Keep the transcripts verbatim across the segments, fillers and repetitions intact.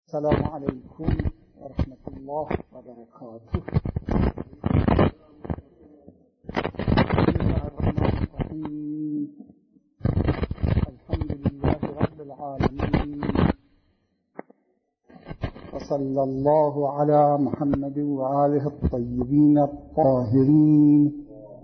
السلام عليكم ورحمة الله وبركاته. بسم الله الرحمن الرحيم. الحمد لله رب العالمين، وصلى الله على محمد وآله الطيبين الطاهرين.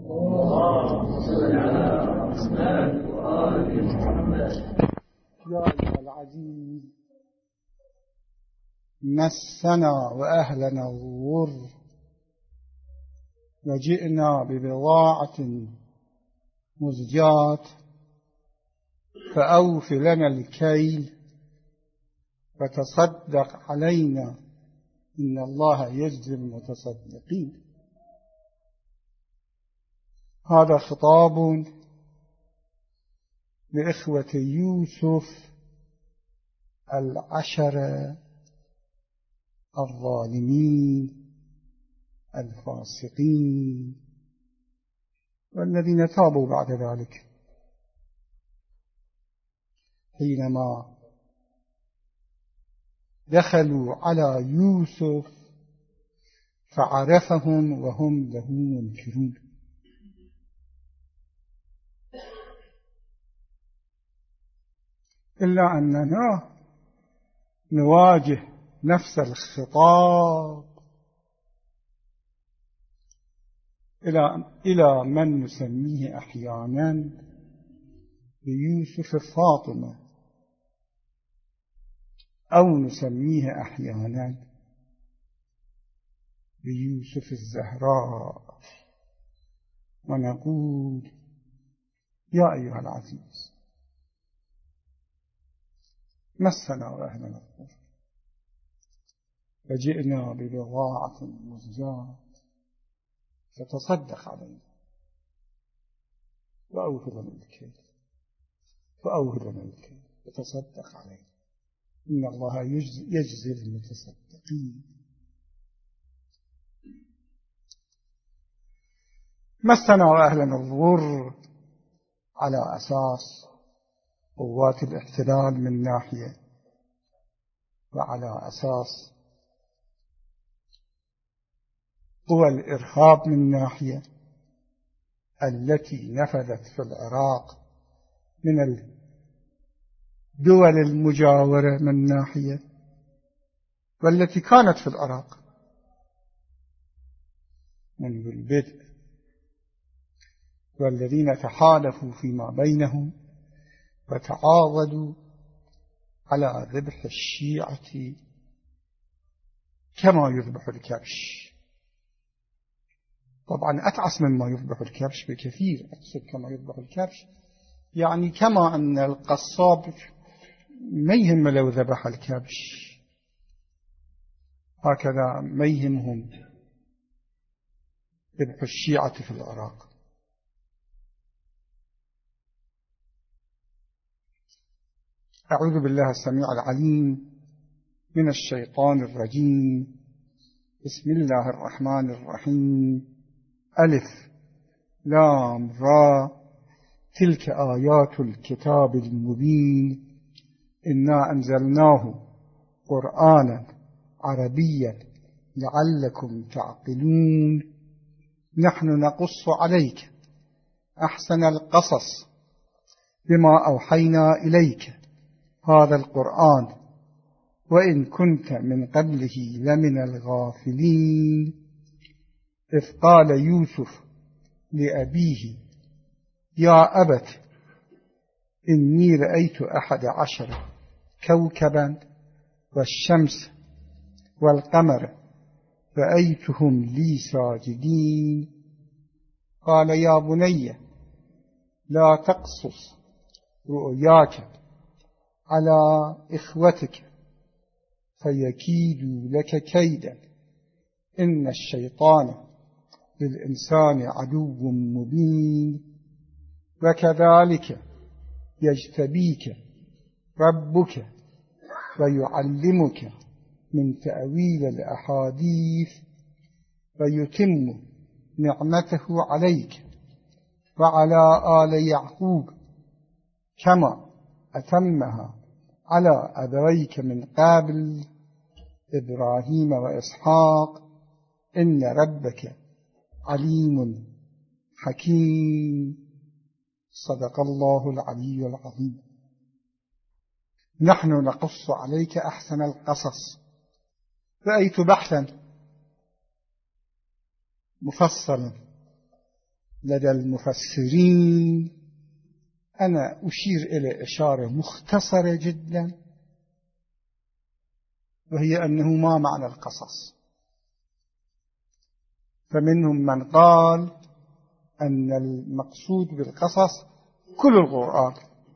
يا أيها العزيز، مسنا وأهلنا الضر، وجئنا ببضاعة مزجاة، فأوف لنا الكيل وتصدق علينا، إن الله يجزي المتصدقين. هذا خطاب لإخوة يوسف العشرة الظالمين الفاسقين، والذين تابوا بعد ذلك، حينما دخلوا على يوسف فعرفهم وهم له منكرون. إلا أننا نواجه نفس الخطاب إلى إلى من نسميه أحيانا بيوسف فاطمة، أو نسميه أحيانا بيوسف الزهراء، ونقول: يا أيها العزيز، مسنا وأهلنا الضر، فجئنا ببضاعة مزجاة، فتصدق علينا وأوف لنا الكيل فأوف لنا الكيل وتصدق علينا، إن الله يجزي المتصدقين. مسنا وأهلنا الضر على أساس قوات الاحتلال من ناحية، وعلى أساس قوى الإرهاب من ناحية، التي نفذت في العراق من الدول المجاورة من ناحية، والتي كانت في العراق منذ البدء، والذين تحالفوا فيما بينهم وتعاضدوا على ذبح الشيعة كما يذبح الكبش. طبعا أتعس مما يذبح الكبش بكثير. أقصد كما يذبح الكبش يعني كما أن القصاب ما يهم لو ذبح الكبش، هكذا ما يهمهم ذبح الشيعة في العراق. أعوذ بالله السميع العليم من الشيطان الرجيم. بسم الله الرحمن الرحيم. ألف لام را، تلك آيات الكتاب المبين، إنا أنزلناه قرآنا عربيا لعلكم تعقلون، نحن نقص عليك أحسن القصص بما أوحينا إليك هذا القرآن، وإن كنت من قبله لمن الغافلين. إذ قال يوسف لأبيه: يا أبت إني رأيت أحد عشر كوكبا والشمس والقمر رأيتهم لي ساجدين. قال: يا بني لا تقصص رؤياك على إخوتك فيكيدوا لك كيدا، إن الشيطان للإنسان عدو مبين، وكذلك يجتبيك ربك ويعلمك من تأويل الأحاديث، ويتم نعمته عليك وعلى آل يعقوب كما أتمها على أبويك من قبل إبراهيم وإسحاق إن ربك عليم حكيم. صدق الله العلي العظيم. نحن نقص عليك أحسن القصص. رأيت بحثا مفصلا لدى المفسرين، أنا أشير إلى إشارة مختصرة جدا، وهي أنه ما معنى القصص. فمنهم من قال أن المقصود بالقصص كل القرآن،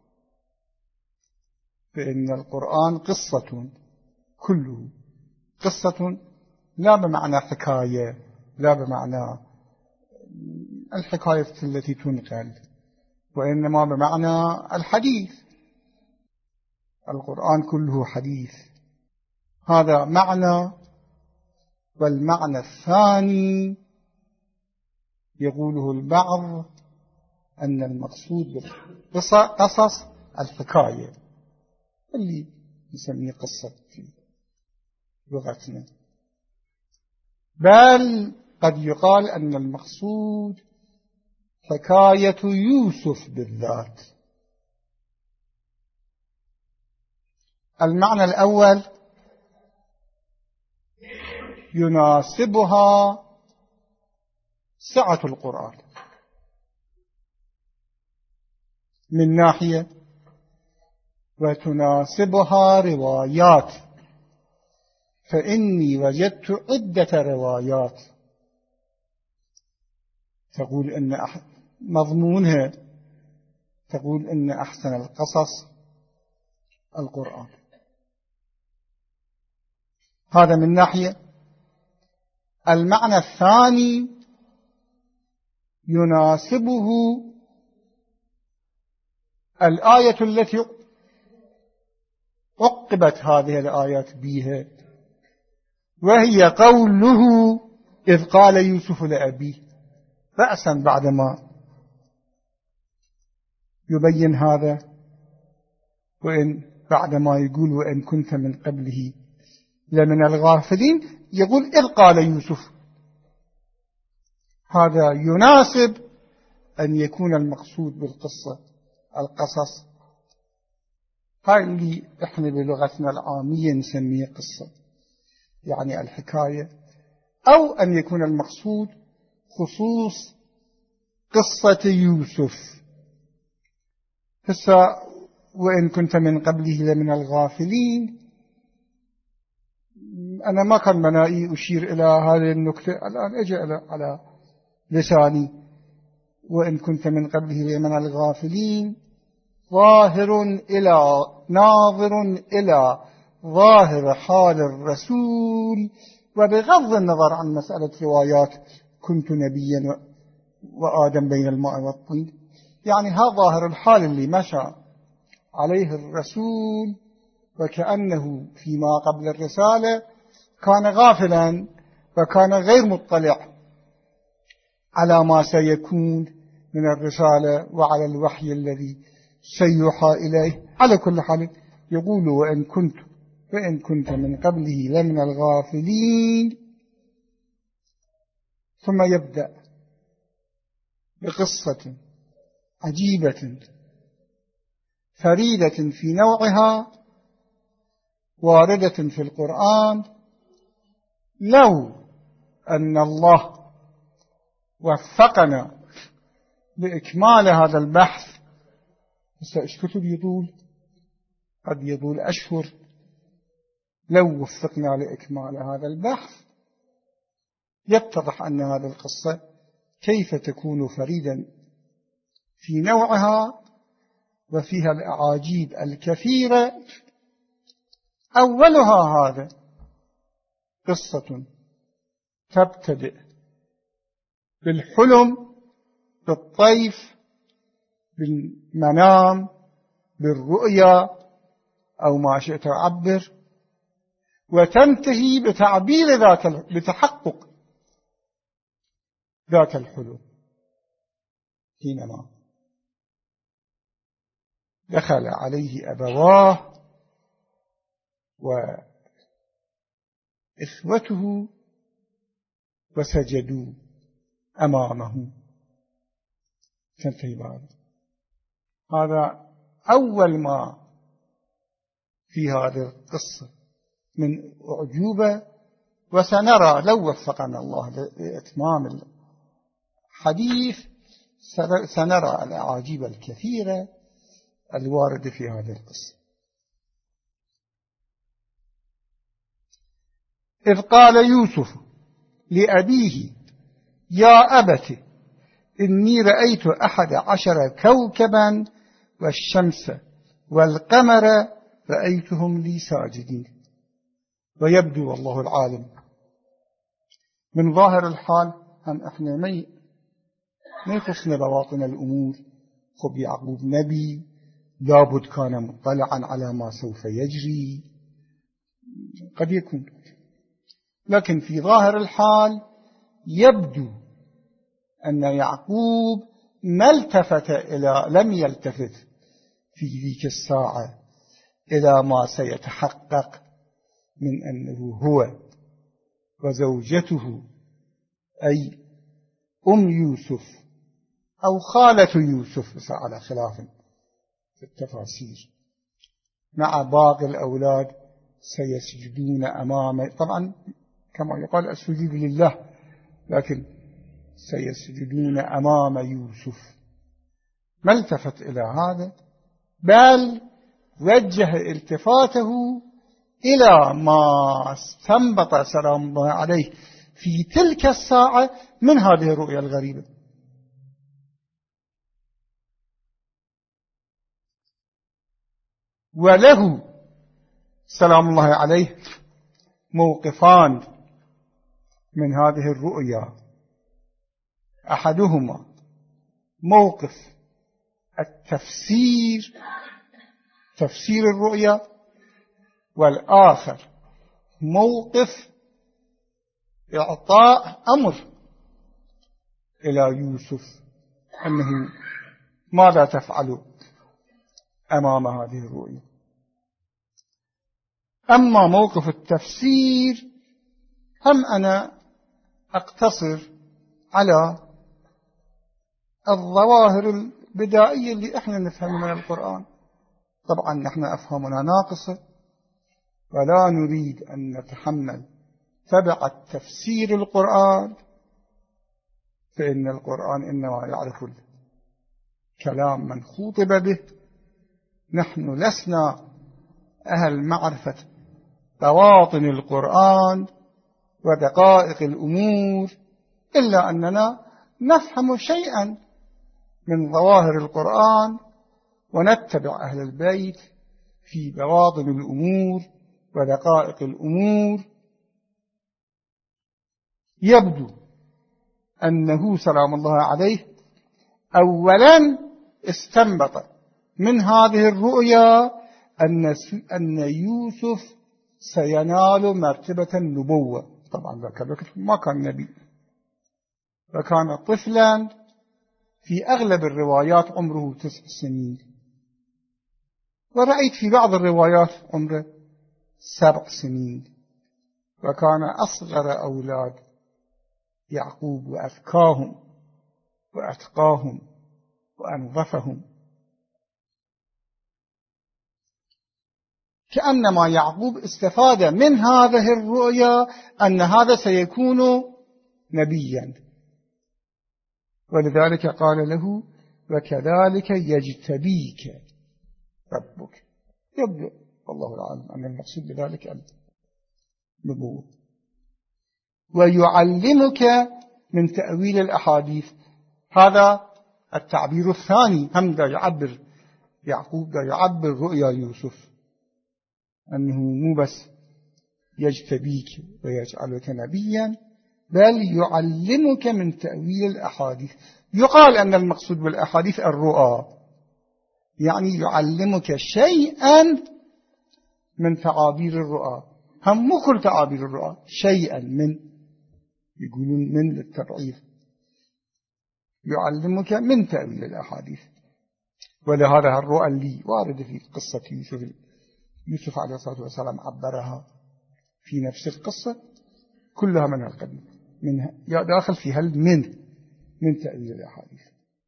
فإن القرآن قصة كله، قصة لا بمعنى حكاية، لا بمعنى الحكاية التي تنقل، وإنما بمعنى الحديث. القرآن كله حديث، هذا معنى. والمعنى الثاني يقوله البعض أن المقصود بالقصص الحكاية اللي نسميه قصة في لغتنا، بل قد يقال أن المقصود حكاية يوسف بالذات. المعنى الأول يناسبها سعة القرآن من ناحية، وتناسبها روايات، فإني وجدت عدة روايات تقول إن أح... مضمونها تقول إن أحسن القصص القرآن. هذا من ناحية. المعنى الثاني يناسبه الآية التي عقبت هذه الآيات بها، وهي قوله إذ قال يوسف لأبيه، رأسا بعدما يبين هذا، وإن بعدما يقول وإن كنت من قبله لمن الغافلين، يقول إذ قال يوسف. هذا يناسب أن يكون المقصود بالقصة القصص، هاي اللي إحنا بلغتنا العامية نسميه قصة، يعني الحكاية، أو أن يكون المقصود خصوص قصة يوسف. هسه وإن كنت من قبله لمن الغافلين، أنا ما كان منائي أشير إلى هذه النكتة، الآن أجي على لساني. وإن كنت من قبله لمن الغافلين ظاهر إلى ناظر إلى ظاهر حال الرسول، وبغض النظر عن مسألة روايات كنت نبيا وآدم بين الماء والطين، يعني هذا ظاهر الحال اللي مشى عليه الرسول، وكأنه فيما قبل الرسالة كان غافلا وكان غير مطلع على ما سيكون من الرسالة وعلى الوحي الذي سيوحى إليه. على كل حال يقول وإن كنت وإن كنت من قبله لمن الغافلين، ثم يبدأ بقصة عجيبة فريدة في نوعها واردة في القرآن. لو أن الله وفقنا لإكمال هذا البحث، إيش كتب يطول؟ قد يطول أشهر. لو وفقنا لإكمال هذا البحث يتضح أن هذه القصة كيف تكون فريدا في نوعها وفيها الأعاجيب الكثيرة. أولها هذا قصة تبتدئ بالحلم، بالطيف، بالمنام، بالرؤيا أو ما شئت عبر، وتنتهي بتعبير ذاك بتحقق ذاك الحلم حينما دخل عليه أبواه إخوته وسجدوا أمامه. تنتهي بعد. هذا أول ما في هذه القصة من أعجوبة، وسنرى لو وفقنا الله لإتمام الحديث سنرى الأعاجيب الكثيرة الواردة في هذه القصة. إذ قال يوسف لأبيه يا أبت إني رأيت أحد عشر كوكبا والشمس والقمر رأيتهم لي ساجدين. ويبدو والله العالم من ظاهر الحال أن إحنا ما يخصنا بواطن الأمور. خب يعقوب نبي لابد كان مطلعا على ما سوف يجري، قد يكون، لكن في ظاهر الحال يبدو أن يعقوب ما التفت إلى لم يلتفت في ذيك الساعة إلى ما سيتحقق من أنه هو وزوجته أي أم يوسف أو خالة يوسف على خلاف في التفاسير مع باقي الأولاد سيسجدون أمامه. طبعا كما يقال السجود لله، لكن سيسجدون أمام يوسف. ما التفت إلى هذا، بل وجه التفاته إلى ما استنبط سلام الله عليه في تلك الساعة من هذه الرؤيا الغريبة. وله سلام الله عليه موقفان من هذه الرؤيا. أحدهما موقف التفسير، تفسير الرؤيا، والآخر موقف إعطاء أمر إلى يوسف أنه ماذا تفعل أمام هذه الرؤيا. أما موقف التفسير هم أنا أقتصر على الظواهر البدائية اللي إحنا نفهم من القرآن. طبعا نحن أفهمنا ناقصة ولا نريد أن نتحمل تبع تفسير القرآن، فإن القرآن إنما يعرف الكلام من خوطب به. نحن لسنا أهل معرفة بواطن القرآن ودقائق الأمور، إلا أننا نفهم شيئا من ظواهر القرآن ونتبع أهل البيت في بواطن الأمور ودقائق الأمور. يبدو أنه سلام الله عليه أولا استنبط من هذه الرؤيا أن يوسف سينال مرتبة النبوة. طبعا ذاك الوقت ما كان نبي، وكان طفلا، في أغلب الروايات عمره تسع سنين، ورأيت في بعض الروايات عمره سبع سنين، وكان أصغر أولاد يعقوب وأذكاهم وأتقاهم وأنظفهم. كأنما يعقوب استفاد من هذه الرؤيا أن هذا سيكون نبيا، ولذلك قال له وكذلك يجتبيك ربك. يبدو والله العالم أن المقصود بذلك النبوة. ويعلمك من تأويل الأحاديث. هذا التعبير الثاني هم دا يعبر يعقوب، دا يعبر رؤيا يوسف أنه مو بس يجتبيك ويجعلك نبيا، بل يعلمك من تأويل الأحاديث. يقال أن المقصود بالأحاديث الرؤى، يعني يعلمك شيئا من تعابير الرؤى. هم مو كل تعابير الرؤى، شيئا من، يقولون من للتبعير، يعلمك من تأويل الأحاديث. ولهذا الرؤى اللي واردة في قصة يوسف يوسف عليه الصلاة والسلام عبرها في نفس القصة كلها من القبيل، منها داخل في هل من من تأويل الأحاديث.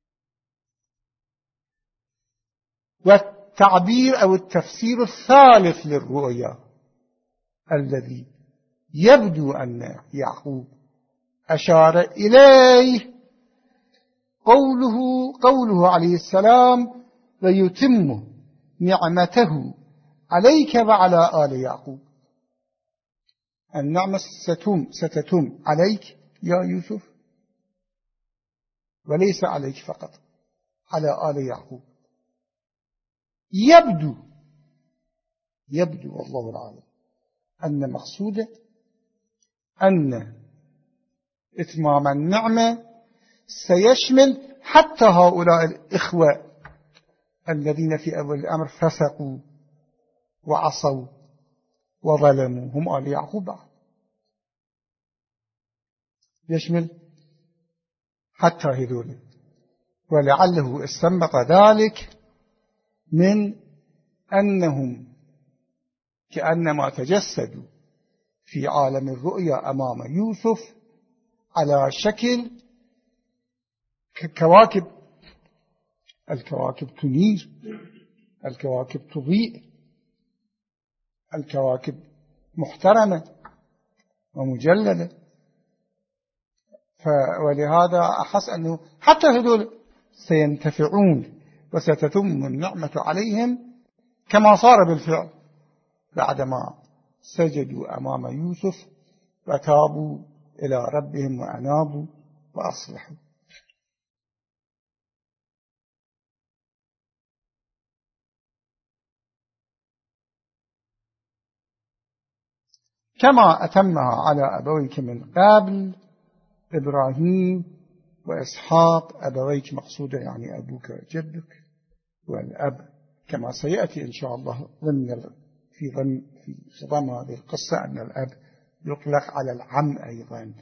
والتعبير أو التفسير الثالث للرؤيا الذي يبدو أن يعقوب أشار إليه قوله قوله عليه السلام: ويتم نعمته عليك وعلى آل يعقوب. النعمة ستتم ستتم عليك يا يوسف، وليس عليك فقط، على آل يعقوب. يبدو يبدو والله العالم أن مقصوده أن إتمام النعمة سيشمل حتى هؤلاء الإخوة الذين في أول الأمر فسقوا وعصوا وظلموا، هم آل يعقوب بعد، يشمل حتى هذول. ولعله استنبط ذلك من أنهم كأنما تجسدوا في عالم الرؤيا أمام يوسف على شكل كواكب. الكواكب تنير، الكواكب تضيء، الكواكب محترمة ومجللة. ولهذا أحس أنه حتى هذول سينتفعون وستتم النعمة عليهم كما صار بالفعل بعدما سجدوا أمام يوسف وتابوا إلى ربهم وأنابوا وأصلحوا. كما أتمها على أبويك من قبل إبراهيم وإسحاق. أبويك مقصودة يعني أبوك وجدك، والأب كما سيأتي إن شاء الله ضمن في ضمن في ضمن هذه القصة أن الأب يطلق على العم أيضا.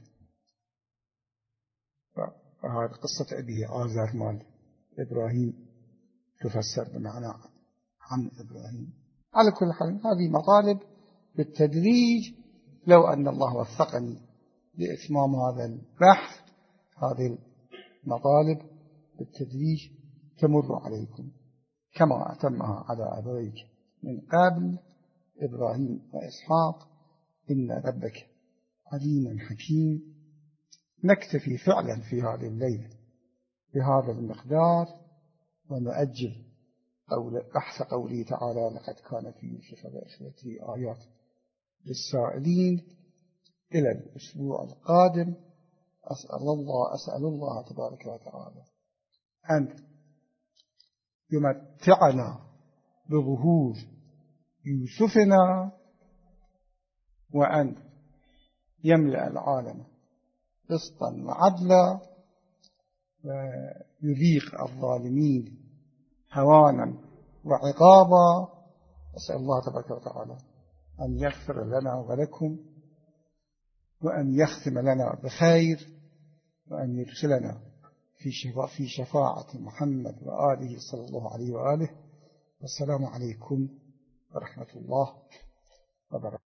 وهذه قصة أبيه آزر مال إبراهيم تفسر بمعنى عم إبراهيم. على كل حال هذه مطالب بالتدريج، لو أن الله وفقني لإتمام هذا البحث، هذه المطالب بالتدريج تمر عليكم كما أتمها على أبويك من قبل إبراهيم وإسحاق. إن ربك عليم حكيم. نكتفي فعلا في هذه الليلة بهذا المقدار، ونؤجل قول بحث قوله تعالى: لقد كان في يوسف وإخوته آيات للسائلين، إلى الأسبوع القادم. أسأل الله أسأل الله تبارك وتعالى أن يمتعنا بظهور يوسفنا، وأن يملأ العالم قسطا وعدلا، ويذيق الظالمين هوانا وعقابا. أسأل الله تبارك وتعالى أن يغفر لنا ولكم، وأن يختم لنا بخير، وأن يدخلنا في شفاعة محمد وآله صلى الله عليه وآله. والسلام عليكم ورحمة الله وبركاته.